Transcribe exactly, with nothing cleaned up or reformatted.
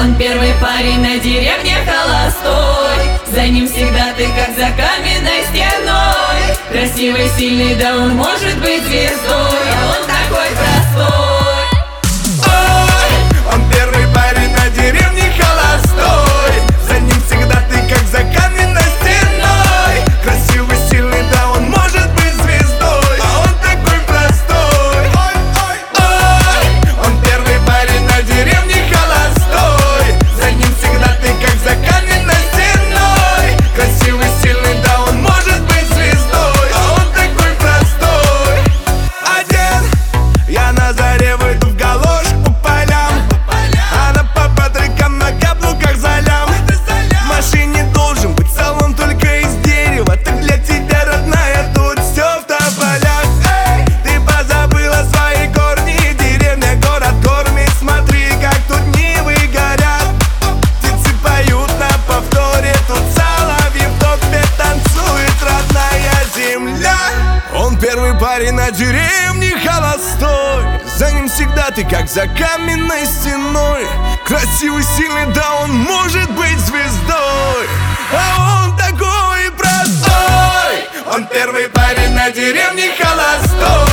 Он первый парень на деревне холостой. За ним всегда ты как за каменной стеной. Красивый, сильный, да он может быть звездой. Он такой простой. Ой, он первый парень на деревне холостой. За ним всегда ты как за каменной стеной. Красивый, сильный, да он может быть звездой. А он такой простой. Ой, ой, ой, он первый парень на деревне холостой. За ним всегда ты как за каменной стеной. Красивый, сильный, да он может быть звездой. А он такой простой. Один, я на заре выйду в галош по полям. Она по патрикам на каблуках за лям. В машине должен быть салон только из дерева. Так для тебя, родная, тут все в тополях. Эй, ты позабыла свои корни. Деревня, город кормит. Смотри, как тут нивы горят. Птицы поют на повторе. Тут соловьи в топе танцует родная земля. Он первый парень на деревне холостой. За ним всегда ты как за каменной стеной. Красивый, сильный, да он может быть звездой. А он такой простой. Он первый парень на деревне холостой.